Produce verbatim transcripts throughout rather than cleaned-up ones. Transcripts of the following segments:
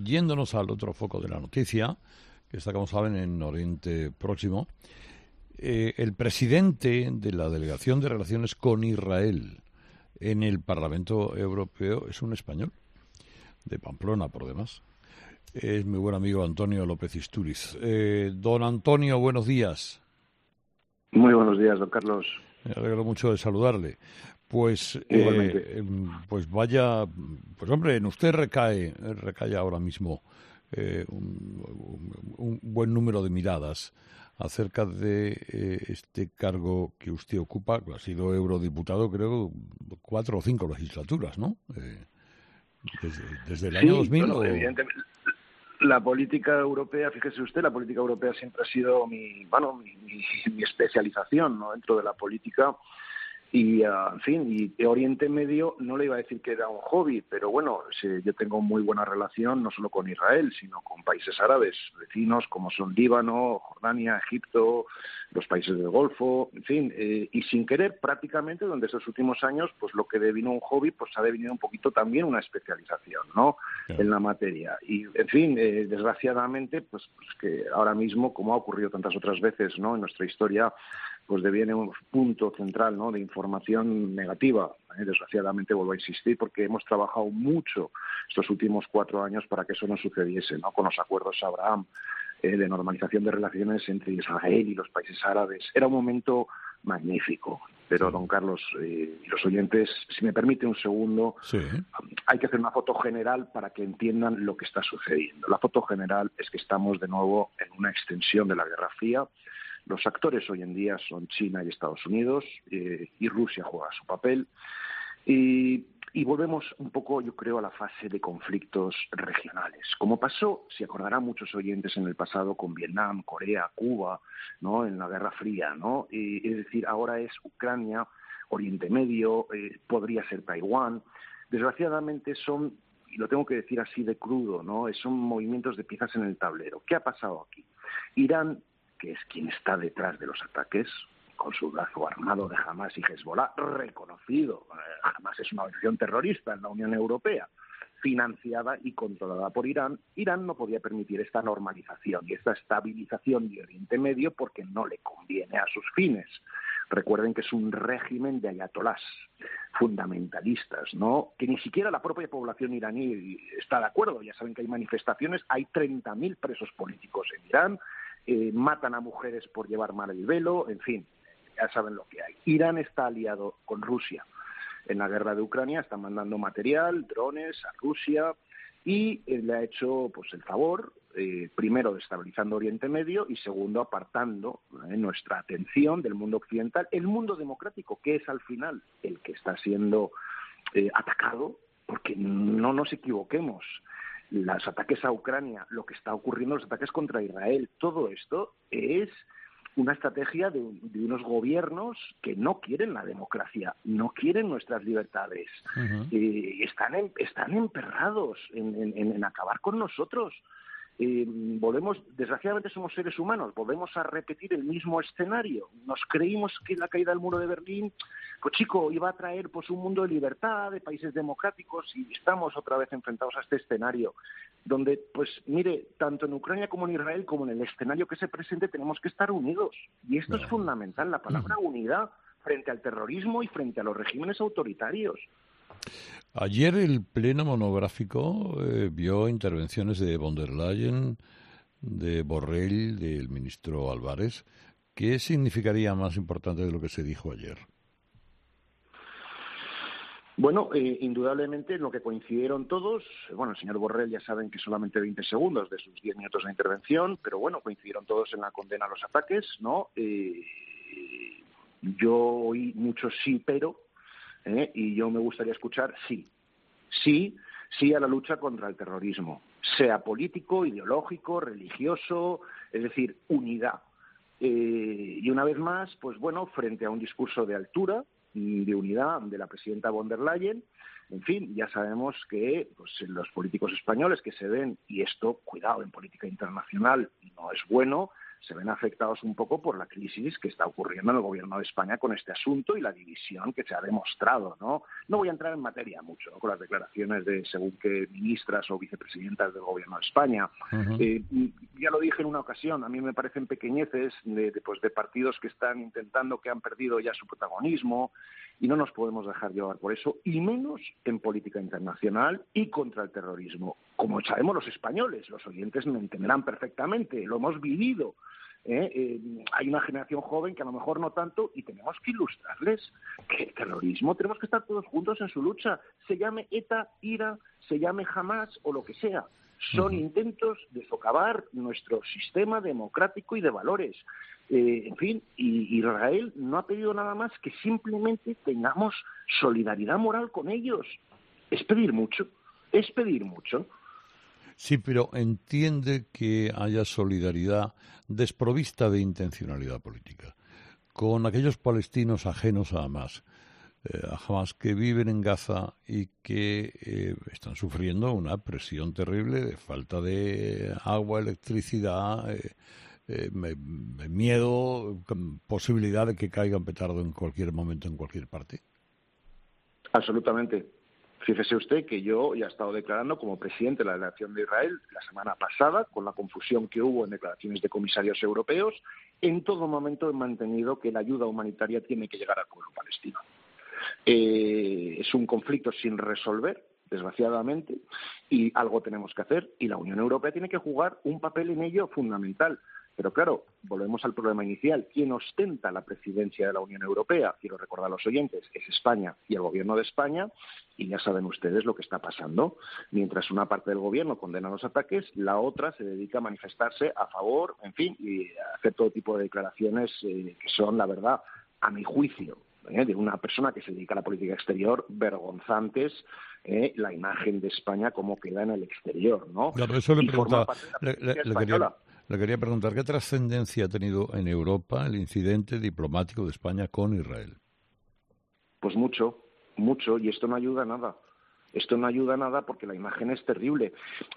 yéndonos al otro foco de la noticia, que está, como saben, en Oriente Próximo, eh, el presidente de la Delegación de Relaciones con Israel en el Parlamento Europeo es un español, de Pamplona, por demás. Es mi buen amigo Antonio López Istúriz. Eh, don Antonio, buenos días. Muy buenos días, don Carlos. Me alegro mucho de saludarle. Pues, Igualmente. eh, pues vaya, pues hombre, en usted recae, recae ahora mismo eh, un, un buen número de miradas acerca de eh, este cargo que usted ocupa. Ha sido eurodiputado, creo, cuatro o cinco legislaturas, ¿no? Eh, desde, desde el sí, año dos mil. Bueno, O... evidentemente, la política europea, fíjese usted, la política europea siempre ha sido mi, bueno, mi, mi, mi especialización, ¿no?, dentro de la política. Y, uh, en fin, y Oriente Medio no le iba a decir que era un hobby, pero bueno, sí, yo tengo muy buena relación no solo con Israel, sino con países árabes vecinos como son Líbano, Jordania, Egipto, los países del Golfo, en fin, eh, y sin querer prácticamente durante estos últimos años, pues lo que devino un hobby, pues ha devenido un poquito también una especialización, ¿no?, yeah. en la materia. Y, en fin, eh, desgraciadamente, pues, pues que ahora mismo, como ha ocurrido tantas otras veces, ¿no?, en nuestra historia, pues deviene un punto central, ¿no?, de información negativa. ¿eh? Desgraciadamente vuelvo a insistir porque hemos trabajado mucho estos últimos cuatro años para que eso no sucediese, ¿no?, con los acuerdos Abraham eh, de normalización de relaciones entre Israel y los países árabes. Era un momento magnífico. Pero, don Carlos, eh, y los oyentes, si me permite un segundo, sí. hay que hacer una foto general para que entiendan lo que está sucediendo. La foto general es que estamos de nuevo en una extensión de la Guerra Fría. Los actores hoy en día son China y Estados Unidos, eh, y Rusia juega su papel. Y, y volvemos un poco, yo creo, a la fase de conflictos regionales. Como pasó, si acordarán muchos oyentes en el pasado, con Vietnam, Corea, Cuba, ¿no?, en la Guerra Fría, ¿no? Y, es decir, ahora es Ucrania, Oriente Medio, eh, podría ser Taiwán. Desgraciadamente son, y lo tengo que decir así de crudo, ¿no?, son movimientos de piezas en el tablero. ¿Qué ha pasado aquí? Irán, que es quien está detrás de los ataques, con su brazo armado de Hamas y Hezbollah, reconocido. Hamas es una organización terrorista en la Unión Europea, financiada y controlada por Irán. Irán no podía permitir esta normalización y esta estabilización de Oriente Medio porque no le conviene a sus fines. Recuerden que es un régimen de ayatolás fundamentalistas, ¿no?, que ni siquiera la propia población iraní está de acuerdo. Ya saben que hay manifestaciones, hay treinta mil presos políticos en Irán, eh, matan a mujeres por llevar mal el velo, en fin, ya saben lo que hay. Irán está aliado con Rusia en la guerra de Ucrania, está mandando material, drones a Rusia, y eh, le ha hecho pues el favor, eh, primero estabilizando Oriente Medio y segundo apartando eh, nuestra atención del mundo occidental, el mundo democrático, que es al final el que está siendo eh, atacado, porque no nos equivoquemos. Los ataques a Ucrania, lo que está ocurriendo, los ataques contra Israel, todo esto es una estrategia de, de unos gobiernos que no quieren la democracia, no quieren nuestras libertades, uh-huh. eh, están, en, están emperrados en, en, en acabar con nosotros. Eh, volvemos, desgraciadamente somos seres humanos, volvemos a repetir el mismo escenario. Nos creímos que la caída del muro de Berlín, pues chico, iba a traer pues un mundo de libertad, de países democráticos, y estamos otra vez enfrentados a este escenario donde, pues mire, tanto en Ucrania como en Israel, como en el escenario que se presente, tenemos que estar unidos. Y esto no. es fundamental, la palabra uh-huh. unidad frente al terrorismo y frente a los regímenes autoritarios. Ayer el pleno monográfico eh, vio intervenciones de von der Leyen, de Borrell, del ministro Álvarez. ¿Qué significaría más importante de lo que se dijo ayer? Bueno, eh, indudablemente en lo que coincidieron todos, bueno, el señor Borrell ya saben que solamente veinte segundos de sus diez minutos de intervención, pero bueno, coincidieron todos en la condena a los ataques, ¿no? Eh, yo oí mucho sí, pero... ¿Eh? Y yo me gustaría escuchar sí, sí, sí a la lucha contra el terrorismo, sea político, ideológico, religioso, es decir, unidad. Eh, y una vez más, pues bueno, frente a un discurso de altura y de unidad de la presidenta von der Leyen, en fin, ya sabemos que pues, los políticos españoles que se ven, y esto, cuidado, en política internacional no es bueno, se ven afectados un poco por la crisis que está ocurriendo en el gobierno de España con este asunto y la división que se ha demostrado, ¿no? No voy a entrar en materia mucho, ¿no?, con las declaraciones de según qué ministras o vicepresidentas del gobierno de España. Uh-huh. Eh, ya lo dije en una ocasión, a mí me parecen pequeñeces de, de, pues, de partidos que están intentando, que han perdido ya su protagonismo, y no nos podemos dejar llevar por eso, y menos en política internacional y contra el terrorismo. Como sabemos los españoles, los oyentes me entenderán perfectamente, lo hemos vivido. ¿Eh? Eh, hay una generación joven que a lo mejor no tanto, y tenemos que ilustrarles que el terrorismo, tenemos que estar todos juntos en su lucha, se llame ETA, IRA, se llame Hamas o lo que sea. Son uh-huh. intentos de socavar nuestro sistema democrático y de valores. Eh, en fin, y Israel no ha pedido nada más que simplemente tengamos solidaridad moral con ellos. Es pedir mucho, es pedir mucho. Sí, pero entiende que haya solidaridad desprovista de intencionalidad política con aquellos palestinos ajenos a Hamas, eh, a Hamas que viven en Gaza y que eh, están sufriendo una presión terrible de falta de agua, electricidad, eh, eh, me, me miedo, posibilidad de que caiga un petardo en cualquier momento, en cualquier parte. Absolutamente. Fíjese usted que yo ya he estado declarando como presidente de la delegación de Israel la semana pasada, con la confusión que hubo en declaraciones de comisarios europeos, en todo momento he mantenido que la ayuda humanitaria tiene que llegar al pueblo palestino. Eh, es un conflicto sin resolver, desgraciadamente, y algo tenemos que hacer, y la Unión Europea tiene que jugar un papel en ello fundamental. Pero claro, volvemos al problema inicial. ¿Quién ostenta la presidencia de la Unión Europea? Quiero recordar a los oyentes, es España y el gobierno de España, y ya saben ustedes lo que está pasando. Mientras una parte del gobierno condena los ataques, la otra se dedica a manifestarse a favor, en fin, y a hacer todo tipo de declaraciones eh, que son, la verdad, a mi juicio, eh, de una persona que se dedica a la política exterior, vergonzantes, eh, la imagen de España como queda en el exterior, ¿no? Claro, eso le preguntaba, le, le, le quería... Le quería preguntar, ¿qué trascendencia ha tenido en Europa el incidente diplomático de España con Israel? Pues mucho, mucho, y esto no ayuda a nada. Esto no ayuda a nada porque la imagen es terrible.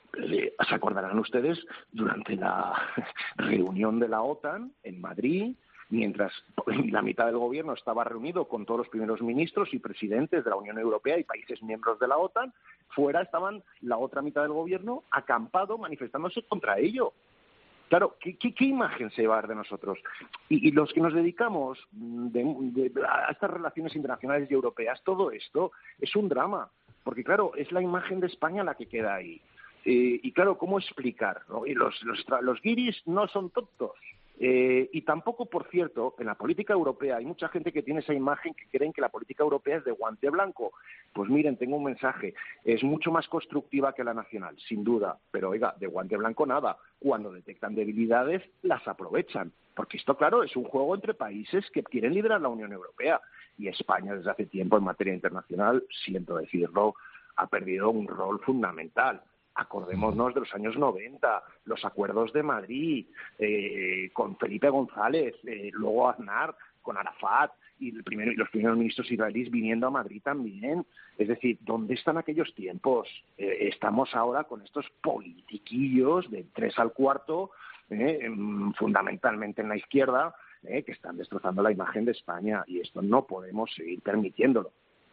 Se acordarán ustedes, durante la reunión de la OTAN en Madrid, mientras la mitad del gobierno estaba reunido con todos los primeros ministros y presidentes de la Unión Europea y países miembros de la OTAN, fuera estaban la otra mitad del gobierno acampado manifestándose contra ello. Claro, ¿qué, qué, qué imagen se va a dar de nosotros? Y, y los que nos dedicamos de, de, a estas relaciones internacionales y europeas, todo esto es un drama, porque claro, es la imagen de España la que queda ahí. Eh, y claro, ¿cómo explicar, ¿no? Y los, los, los guiris no son tontos. Eh, y tampoco, por cierto, en la política europea hay mucha gente que tiene esa imagen que creen que la política europea es de guante blanco. Pues miren, tengo un mensaje, es mucho más constructiva que la nacional, sin duda, pero oiga, de guante blanco nada. Cuando detectan debilidades, las aprovechan, porque esto, claro, es un juego entre países que quieren liderar la Unión Europea, y España desde hace tiempo en materia internacional, siento decirlo, ha perdido un rol fundamental. Acordémonos de los años noventa, los acuerdos de Madrid, eh, con Felipe González, eh, luego Aznar, con Arafat, y, el primero, y los primeros ministros israelíes viniendo a Madrid también. Es decir, ¿dónde están aquellos tiempos? Eh, estamos ahora con estos politiquillos de tres al cuarto, eh, fundamentalmente en la izquierda, eh, que están destrozando la imagen de España, y esto no podemos seguir permitiéndolo.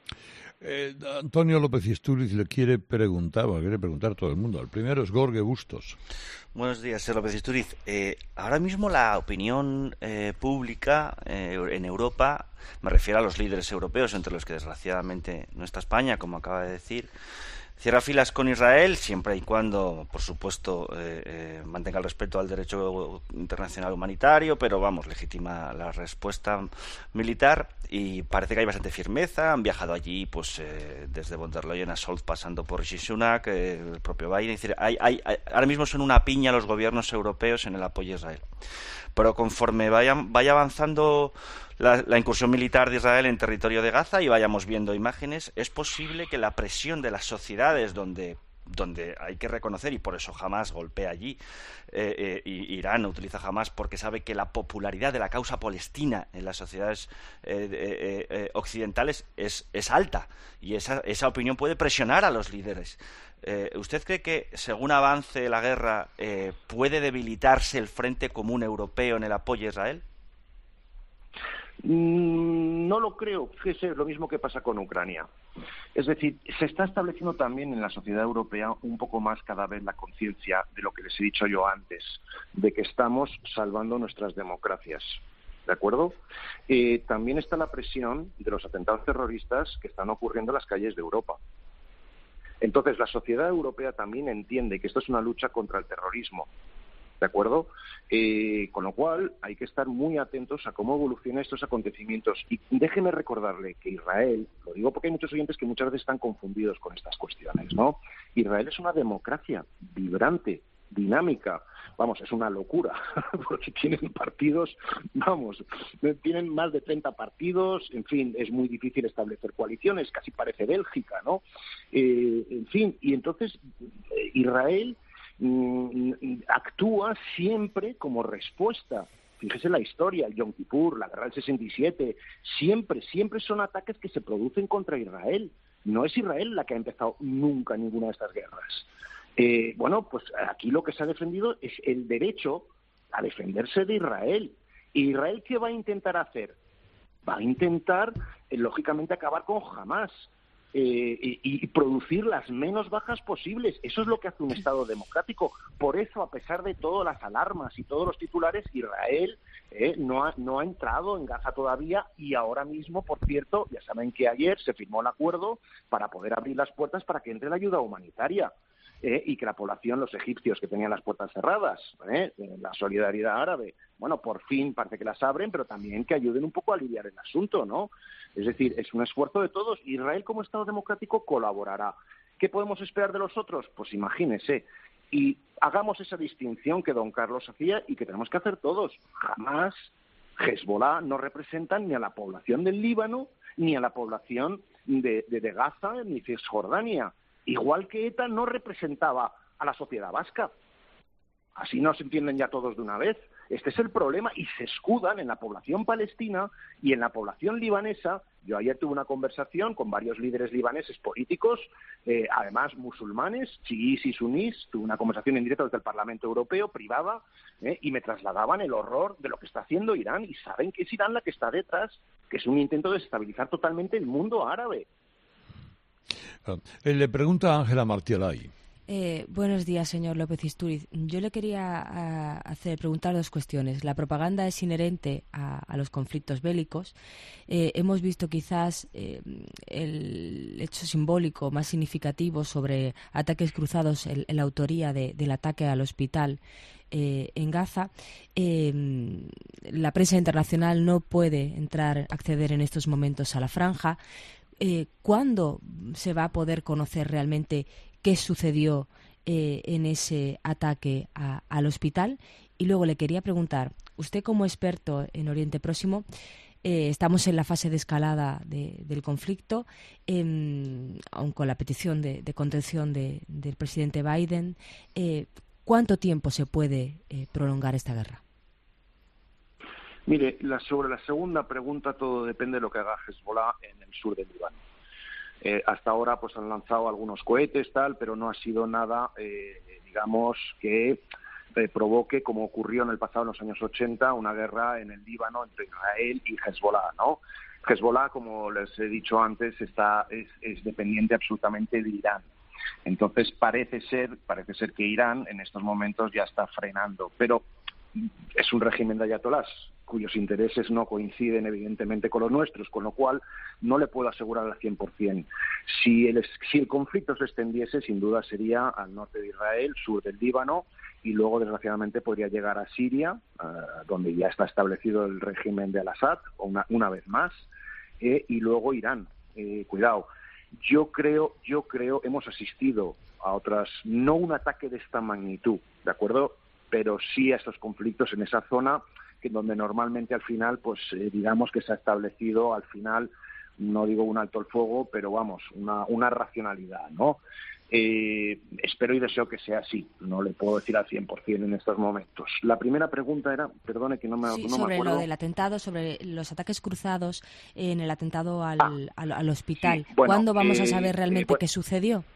Eh, Antonio López Istúriz le quiere preguntar, o quiere preguntar a todo el mundo. El primero es Jorge Bustos. Buenos días, señor López Istúriz. Eh, ahora mismo la opinión eh, pública eh, en Europa, me refiero a los líderes europeos, entre los que desgraciadamente no está España, como acaba de decir, cierra filas con Israel siempre y cuando, por supuesto, eh, eh, mantenga el respeto al derecho internacional humanitario, pero vamos, legitima la respuesta militar, y parece que hay bastante firmeza. Han viajado allí, pues eh, desde von der Leyen a Scholz, pasando por Rishi Sunak, eh, el propio Biden. Es decir, hay, hay, hay, ahora mismo son una piña los gobiernos europeos en el apoyo a Israel. Pero conforme vaya, vaya avanzando la, la incursión militar de Israel en territorio de Gaza y vayamos viendo imágenes, es posible que la presión de las sociedades donde donde hay que reconocer, y por eso Hamás golpea allí, eh, eh, y Irán utiliza Hamás porque sabe que la popularidad de la causa palestina en las sociedades eh, eh, eh, occidentales es, es alta, y esa, esa opinión puede presionar a los líderes. Eh, ¿Usted cree que, según avance la guerra, eh, puede debilitarse el Frente Común Europeo en el apoyo a Israel? No lo creo. Fíjese, lo mismo que pasa con Ucrania. Es decir, se está estableciendo también en la sociedad europea un poco más cada vez la conciencia de lo que les he dicho yo antes, de que estamos salvando nuestras democracias. ¿De acuerdo? Eh, también está la presión de los atentados terroristas que están ocurriendo en las calles de Europa. Entonces, la sociedad europea también entiende que esto es una lucha contra el terrorismo. ¿De acuerdo? Eh, con lo cual, hay que estar muy atentos a cómo evolucionan estos acontecimientos. Y déjeme recordarle que Israel, lo digo porque hay muchos oyentes que muchas veces están confundidos con estas cuestiones, ¿no? Israel es una democracia vibrante, dinámica. Vamos, es una locura, porque tienen partidos, vamos, tienen más de treinta partidos, en fin, es muy difícil establecer coaliciones, casi parece Bélgica, ¿no? Eh, en fin, y entonces Israel actúa siempre como respuesta. Fíjese la historia, el Yom Kippur, la guerra del sesenta y siete, siempre, siempre son ataques que se producen contra Israel. No es Israel la que ha empezado nunca ninguna de estas guerras. Eh, bueno, pues aquí lo que se ha defendido es el derecho a defenderse de Israel. ¿Y Israel qué va a intentar hacer? Va a intentar, eh, lógicamente, acabar con Hamás. Eh, y, y producir las menos bajas posibles. Eso es lo que hace un Estado democrático. Por eso, a pesar de todas las alarmas y todos los titulares, Israel eh, no, ha, no ha entrado en Gaza todavía, y ahora mismo, por cierto, ya saben que ayer se firmó el acuerdo para poder abrir las puertas para que entre la ayuda humanitaria. Eh, y que la población, los egipcios que tenían las puertas cerradas, eh, la solidaridad árabe, bueno, por fin parece que las abren, pero también que ayuden un poco a aliviar el asunto, ¿no? Es decir, es un esfuerzo de todos. Israel, como Estado democrático, colaborará. ¿Qué podemos esperar de los otros? Pues imagínese. Y hagamos esa distinción que don Carlos hacía y que tenemos que hacer todos. Jamás Hezbollah no representan ni a la población del Líbano, ni a la población de, de, de Gaza, ni de Cisjordania. Igual que ETA no representaba a la sociedad vasca. Así nos entienden ya todos de una vez. Este es el problema, y se escudan en la población palestina y en la población libanesa. Yo ayer tuve una conversación con varios líderes libaneses políticos, eh, además musulmanes, chiíes y sunís. Tuve una conversación en directo desde el Parlamento Europeo, privada, eh, y me trasladaban el horror de lo que está haciendo Irán, y saben que es Irán la que está detrás, que es un intento de desestabilizar totalmente el mundo árabe. Eh, le pregunta Ángela Martialay. Eh, buenos días, señor López Istúriz. Yo le quería a, hacer preguntar dos cuestiones. La propaganda es inherente a, a los conflictos bélicos. Eh, hemos visto quizás eh, el hecho simbólico más significativo sobre ataques cruzados en, en la autoría de, del ataque al hospital eh, en Gaza. Eh, la prensa internacional no puede entrar, acceder en estos momentos a la franja. Eh, ¿Cuándo se va a poder conocer realmente qué sucedió eh, en ese ataque a, al hospital? Y luego le quería preguntar, usted como experto en Oriente Próximo, eh, estamos en la fase de escalada de, del conflicto, eh, aun con la petición de, de contención de, del presidente Biden. Eh, ¿Cuánto tiempo se puede eh, prolongar esta guerra? Mire, la, sobre la segunda pregunta, todo depende de lo que haga Hezbollah en el sur del Líbano. Eh, hasta ahora pues han lanzado algunos cohetes, tal, pero no ha sido nada, eh, digamos, que eh, provoque, como ocurrió en el pasado, en los años ochenta, una guerra en el Líbano entre Israel y Hezbollah, ¿no? Hezbollah, como les he dicho antes, está es, es dependiente absolutamente de Irán. Entonces parece ser, parece ser que Irán en estos momentos ya está frenando, pero es un régimen de ayatolás cuyos intereses no coinciden evidentemente con los nuestros, con lo cual no le puedo asegurar al cien por ciento. Si el, si el conflicto se extendiese, sin duda sería al norte de Israel, sur del Líbano, y luego desgraciadamente podría llegar a Siria, uh, donde ya está establecido el régimen de Al-Assad, una, una vez más, eh, y luego Irán. Eh, cuidado, yo creo, yo creo, hemos asistido a otras, no un ataque de esta magnitud, ¿de acuerdo?, pero sí a estos conflictos en esa zona, que donde normalmente al final, pues eh, digamos que se ha establecido al final, no digo un alto el fuego, pero vamos, una, una racionalidad, ¿no? Eh, espero y deseo que sea así. No le puedo decir al cien por cien en estos momentos. La primera pregunta era, perdone que no me, sí, no sobre me acuerdo. lo del atentado, sobre los ataques cruzados en el atentado al, ah, al, al hospital. Sí, bueno, ¿Cuándo vamos eh, a saber realmente eh, bueno, qué sucedió?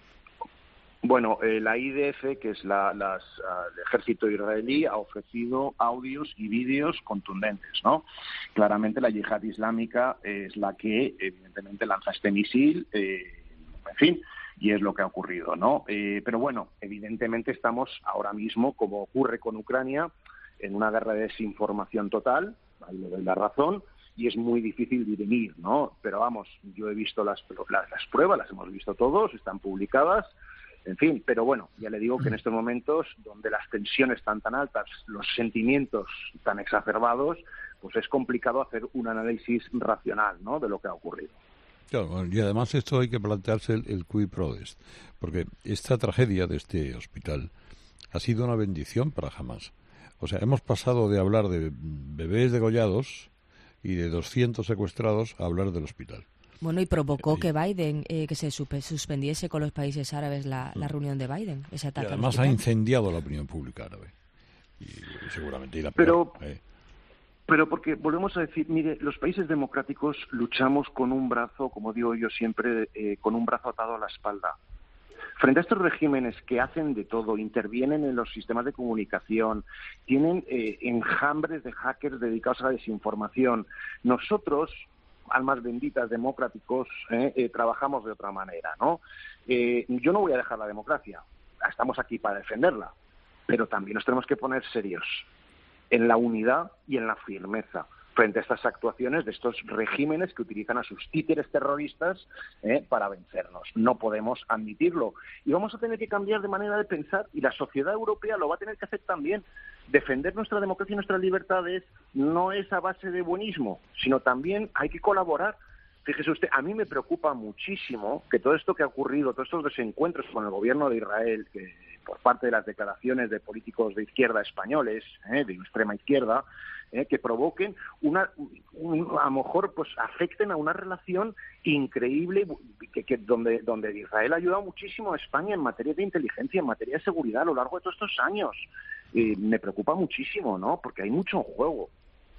Bueno, eh, la I D F, que es la, las, uh, el ejército israelí, ha ofrecido audios y vídeos contundentes, ¿no? Claramente la yihad islámica es la que, evidentemente, lanza este misil, eh, en fin, y es lo que ha ocurrido, ¿no? Eh, pero bueno, evidentemente estamos ahora mismo, como ocurre con Ucrania, en una guerra de desinformación total, ahí le doy la razón, y es muy difícil dirimir, ¿no? Pero vamos, yo he visto las, las, las pruebas, las hemos visto todos, están publicadas. En fin, pero bueno, ya le digo que en estos momentos donde las tensiones están tan altas, los sentimientos tan exacerbados, pues es complicado hacer un análisis racional, ¿no?, de lo que ha ocurrido. Claro, y además esto hay que plantearse el, el cui prodest, porque esta tragedia de este hospital ha sido una bendición para Hamás. O sea, hemos pasado de hablar de bebés degollados y de doscientos secuestrados a hablar del hospital. Bueno, y provocó que Biden, eh, que se supe, suspendiese con los países árabes la, la reunión de Biden, ese ataque. Y además ha incendiado la opinión pública árabe. Y, y seguramente irá peor. Pero, eh. pero porque volvemos a decir, mire, los países democráticos luchamos con un brazo, como digo yo siempre, eh, con un brazo atado a la espalda. Frente a estos regímenes que hacen de todo, intervienen en los sistemas de comunicación, tienen eh, enjambres de hackers dedicados a la desinformación, nosotros, almas benditas democráticos, eh, eh, trabajamos de otra manera, ¿no? Eh, yo no voy a dejar la democracia, estamos aquí para defenderla, pero también nos tenemos que poner serios en la unidad y en la firmeza frente a estas actuaciones de estos regímenes que utilizan a sus títeres terroristas eh, para vencernos. No podemos admitirlo. Y vamos a tener que cambiar de manera de pensar, y la sociedad europea lo va a tener que hacer también. Defender nuestra democracia y nuestras libertades no es a base de buenismo, sino también hay que colaborar. Fíjese usted, a mí me preocupa muchísimo que todo esto que ha ocurrido, todos estos desencuentros con el gobierno de Israel, que por parte de las declaraciones de políticos de izquierda españoles, eh, de extrema izquierda, eh, que provoquen una, un, a lo mejor pues afecten a una relación increíble que, que donde donde Israel ha ayudado muchísimo a España en materia de inteligencia, en materia de seguridad a lo largo de todos estos años. Eh, me preocupa muchísimo, ¿no? Porque hay mucho en juego.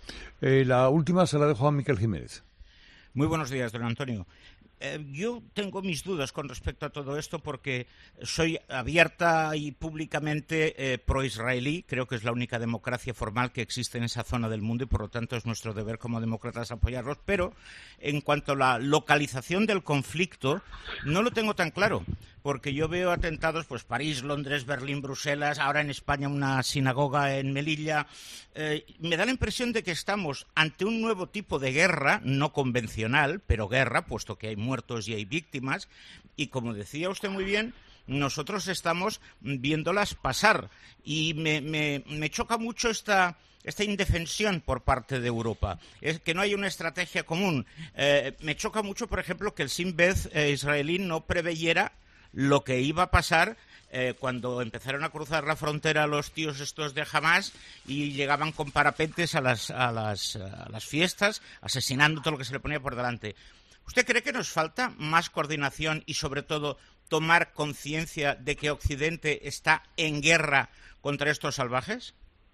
Eh, la última se la dejo a Miquel Jiménez. Muy buenos días, don Antonio. Eh, yo tengo mis dudas con respecto a todo esto porque soy abierta y públicamente eh, pro-israelí. Creo que es la única democracia formal que existe en esa zona del mundo y por lo tanto es nuestro deber como demócratas apoyarlos. Pero en cuanto a la localización del conflicto, no lo tengo tan claro. Porque yo veo atentados, pues París, Londres, Berlín, Bruselas, ahora en España una sinagoga en Melilla. Eh, me da la impresión de que estamos ante un nuevo tipo de guerra, no convencional, pero guerra, puesto que hay muertos y hay víctimas. Y como decía usted muy bien, nosotros estamos viéndolas pasar. Y me, me, me choca mucho esta... esta indefensión por parte de Europa, es que no hay una estrategia común. Eh, me choca mucho, por ejemplo, que el Sinn Beth eh, israelí no preveyera lo que iba a pasar eh, cuando empezaron a cruzar la frontera los tíos estos de Hamás y llegaban con parapentes a las, a las, a las fiestas, asesinando todo lo que se le ponía por delante. ¿Usted cree que nos falta más coordinación y, sobre todo, tomar conciencia de que Occidente está en guerra contra estos salvajes?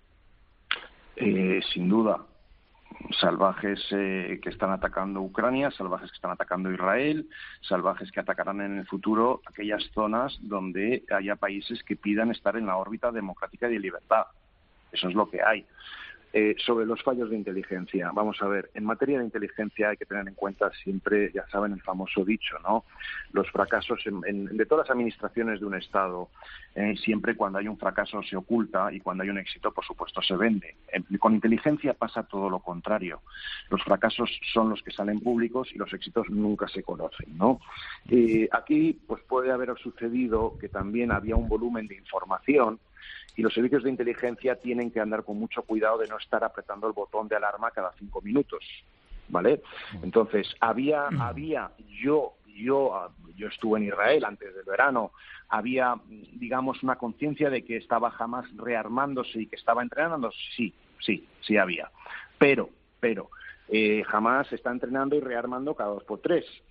Eh, sin duda. Salvajes eh, que están atacando Ucrania, salvajes que están atacando Israel, salvajes que atacarán en el futuro aquellas zonas donde haya países que pidan estar en la órbita democrática y de libertad. Eso es lo que hay. Eh, sobre los fallos de inteligencia, vamos a ver, en materia de inteligencia hay que tener en cuenta siempre, ya saben, el famoso dicho, ¿no? Los fracasos en, en, de todas las administraciones de un Estado, eh, siempre cuando hay un fracaso se oculta y cuando hay un éxito, por supuesto, se vende. Eh, con inteligencia pasa todo lo contrario. Los fracasos son los que salen públicos y los éxitos nunca se conocen, ¿no? Eh, aquí, pues puede haber sucedido que también había un volumen de información y los servicios de inteligencia tienen que andar con mucho cuidado de no estar apretando el botón de alarma cada cinco minutos, ¿vale? Entonces, había, había yo, yo, yo estuve en Israel antes del verano, había, digamos, una conciencia de que estaba Hamás rearmándose y que estaba entrenando, sí, sí, sí había. Pero, pero, eh, Hamás está entrenando y rearmando cada dos por tres.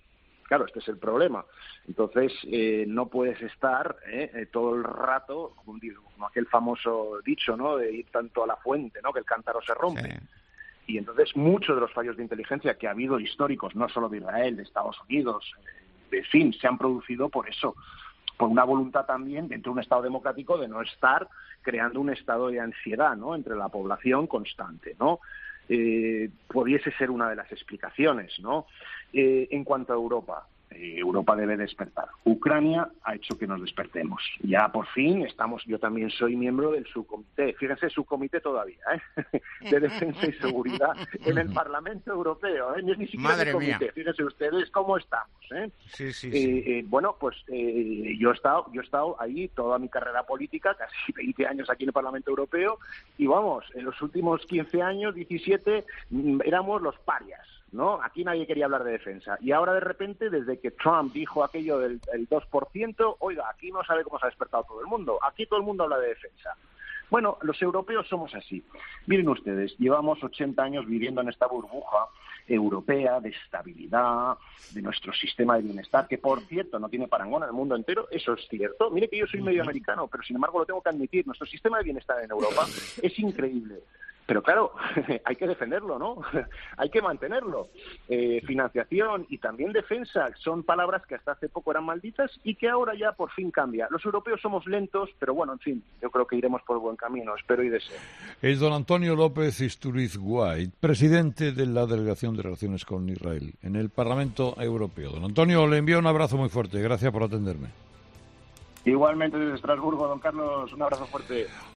Claro, este es el problema. Entonces, eh, no puedes estar eh, eh, todo el rato, como, digo, como aquel famoso dicho, ¿no?, de ir tanto a la fuente, ¿no?, que el cántaro se rompe. Sí. Y entonces, muchos de los fallos de inteligencia que ha habido históricos, no solo de Israel, de Estados Unidos, eh, de fin, se han producido por eso, por una voluntad también dentro de un Estado democrático de no estar creando un estado de ansiedad, ¿no?, entre la población constante, ¿no? Eh, pudiese ser una de las explicaciones, ¿no? Eh, en cuanto a Europa, eh, Europa debe despertar. Ucrania ha hecho que nos despertemos. Ya por fin estamos, yo también soy miembro del subcomité, fíjense, subcomité todavía, ¿eh?, de defensa y seguridad en el Parlamento Europeo, ¿eh? Ni siquiera Madre el comité. Mía. Fíjense ustedes cómo estamos, ¿eh? Sí, sí, eh, sí. eh, bueno, pues eh, yo he estado, yo he estado ahí toda mi carrera política, casi veinte años aquí en el Parlamento Europeo, y vamos, en los últimos quince años, diecisiete, éramos los parias, ¿no? Aquí nadie quería hablar de defensa. Y ahora, de repente, desde que Trump dijo aquello del, del dos por ciento, oiga, aquí no sabe cómo se ha despertado todo el mundo. Aquí todo el mundo habla de defensa. Bueno, los europeos somos así. Miren ustedes, llevamos ochenta años viviendo en esta burbuja europea de estabilidad, de nuestro sistema de bienestar, que, por cierto, no tiene parangón en el mundo entero. Eso es cierto. Mire que yo soy medio americano, pero, sin embargo, lo tengo que admitir. Nuestro sistema de bienestar en Europa es increíble. Pero claro, hay que defenderlo, ¿no? Hay que mantenerlo. Eh, financiación y también defensa son palabras que hasta hace poco eran malditas y que ahora ya por fin cambia. Los europeos somos lentos, pero bueno, en fin, yo creo que iremos por buen camino, espero y deseo. Es don Antonio López Istúriz White, presidente de la Delegación de Relaciones con Israel en el Parlamento Europeo. Don Antonio, le envío un abrazo muy fuerte. Gracias por atenderme. Igualmente desde Estrasburgo, don Carlos, un abrazo fuerte.